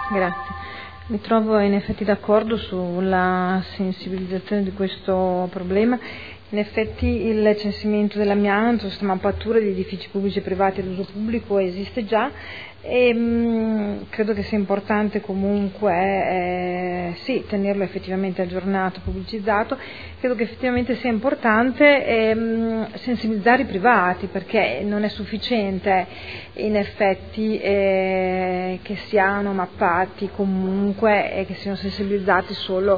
Grazie. Mi trovo in effetti d'accordo sulla sensibilizzazione di questo problema. In effetti il censimento dell'amianto, questa mappatura di edifici pubblici e privati ad uso pubblico esiste già e credo che sia importante comunque sì, tenerlo effettivamente aggiornato, pubblicizzato. Credo che effettivamente sia importante sensibilizzare i privati, perché non è sufficiente in effetti che siano mappati comunque e che siano sensibilizzati solo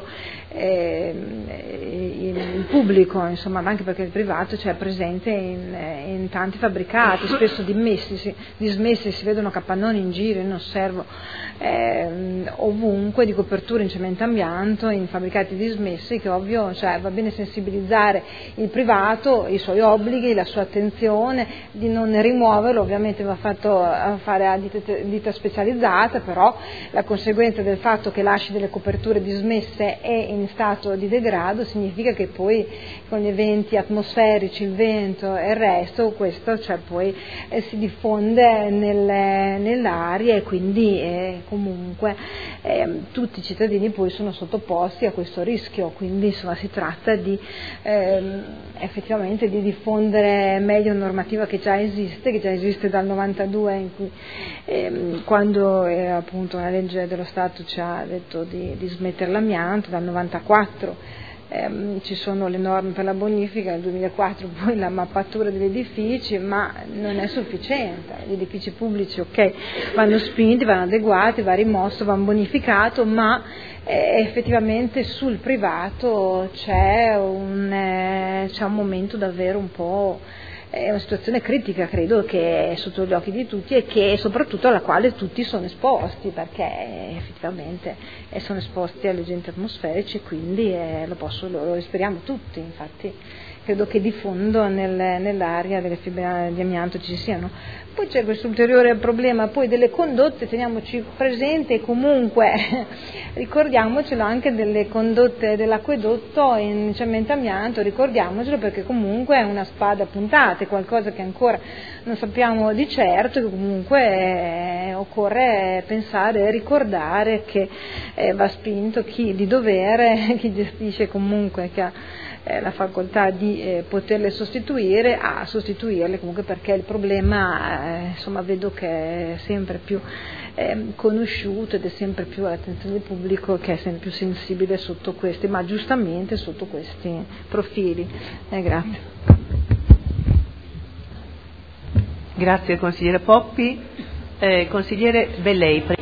il pubblico, insomma, anche perché il privato è presente in tanti fabbricati, spesso dismessi, si vedono capannoni in giro, io ne osservo ovunque, di coperture in cemento amianto, in fabbricati dismessi, che ovvio, va bene sensibilizzare il privato, i suoi obblighi, la sua attenzione, di non rimuoverlo, ovviamente va fatto fare a ditta specializzata, però la conseguenza del fatto che lasci delle coperture dismesse e in stato di degrado significa che poi con gli eventi atmosferici, il vento e il resto, questo poi si diffonde nell'aria e quindi comunque tutti i cittadini poi sono sottoposti a questo rischio, quindi insomma si tratta di effettivamente di diffondere meglio una normativa che già esiste dal 92, in cui, quando appunto una legge dello Stato ci ha detto di smettere l'amianto, dal 94 ci sono le norme per la bonifica, nel 2004 poi la mappatura degli edifici, ma non è sufficiente. Gli edifici pubblici vanno spinti, vanno adeguati, va rimosso, va bonificato, ma effettivamente sul privato c'è un momento davvero un po', è una situazione critica, credo, che è sotto gli occhi di tutti e che soprattutto alla quale tutti sono esposti, perché effettivamente sono esposti agli agenti atmosferici e quindi lo speriamo tutti. Infatti credo che di fondo nell'aria delle fibre di amianto ci siano. Poi c'è questo ulteriore problema poi delle condotte, teniamoci presente comunque, ricordiamocelo anche delle condotte dell'acquedotto in cemento amianto, ricordiamocelo, perché comunque è una spada puntata, è qualcosa che ancora non sappiamo di certo, che comunque occorre pensare e ricordare che va spinto chi di dovere, chi gestisce comunque, che ha la facoltà di poterle sostituire, a sostituirle comunque, perché il problema vedo che è sempre più conosciuto ed è sempre più all'attenzione del pubblico, che è sempre più sensibile sotto questi, ma giustamente sotto questi profili. Grazie. Grazie consigliere Poppi. Consigliere Bellei.